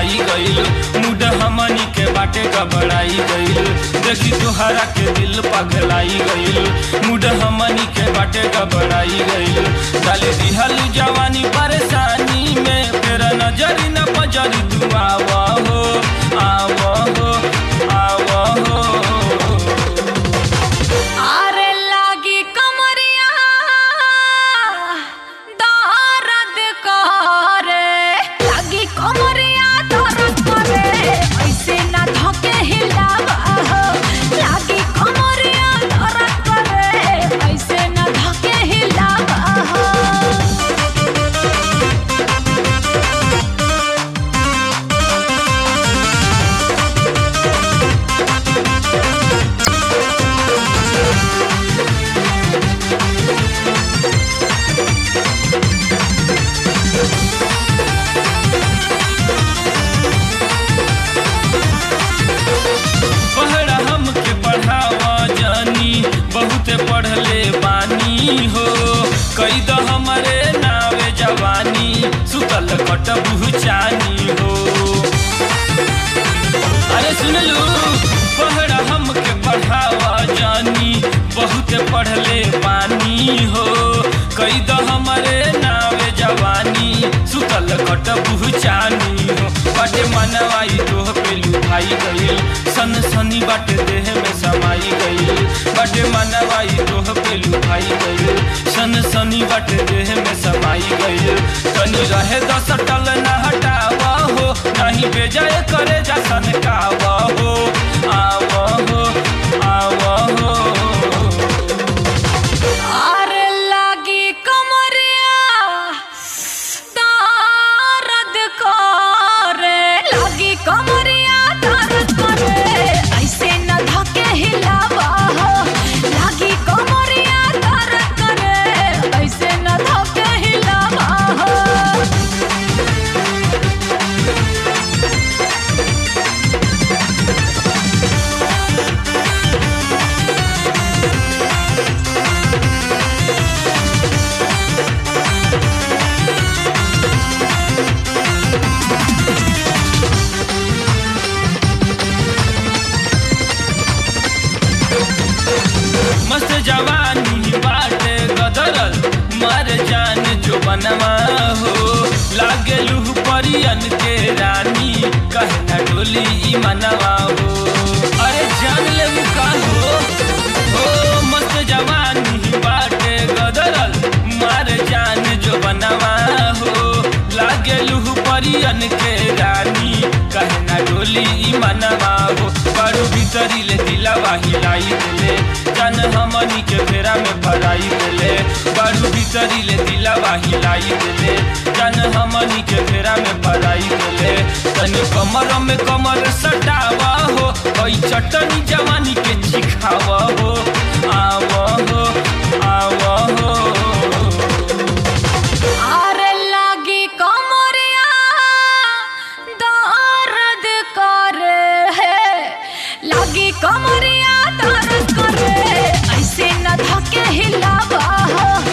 आई गइल, मूड हमनी के बाटे घबराई गइल। देखी तोहरा के दिल पगलाई गइल, मूड हमनी के बाटे घबराई गइल। डाले दिहल जवानी परेशानी में, तेरा नजर न पजरी तू आवा हो, आवा हो, आवा हो। अरे लागी कमरिया दर्द करे, लागी कमरिया दर्द करे, ऐसे ना धके हिलावा हो। लागी कमरिया दर्द करे, ऐसे ना धके हिलावा हो। पहड़ा हमके पढ़ावा जानी, बहुते पढ़ले बानी हो। कई द हमरे नावे जवानी, सुतल कटबू चानी हो। अरे सुन लू, पहड़ा हमके पढ़ावा जानी, बहुते पढ़ले बानी हो। कई द हमरे नावे जवानी, सुतल कटबू चानी हो। बाटे मनवाई तोह पे लुभाई गइल, सन सनी बाटे देह में समाई गइल। बाटे मनवाई तोह पे लुभाई गइल, सन सनी बाटे देह में समाई गइल। तनी रहे दस टल न हटावा हो, नहीं बेजाय करे जा सनकावा हो, आवा हो, आवा हो। अरे लागी कमरिया दर्द करे, लागी कमरिया दर्द करे, ऐसे न धके हिलावा हो। लागी कमरिया दर्द करे, ऐसे न धके हिलावा हो। मस्त जवानी बाटे गदरल, मर जान जो बनवा हो। लागे लूह परियन के रानी, कहे न डोली ई मनवा हो। अरे जान ले मुका हो, मस्त जवानी बाटे गदरल, मर जान जो बनवा हो। लागे लूह परियन के रानी, कहे न डोली ई मनवा हो। बड़ू भीतरी ले दिलवा हिलाई देले, जान हमनी के फेरा में भराई देले। बड़ू भीतरी ले दिलवा हिलाई देले, जान हमनी के फेरा में भराई देले। तनी कमर में कमर सटावा हो, कोई चटनी जवानी के चिखावा हो, आवा हो, आवा हो। अरे लागी कमरिया दर्द करे, लागी कमरिया दर्द करे, ऐसे न धके हिलावा हो।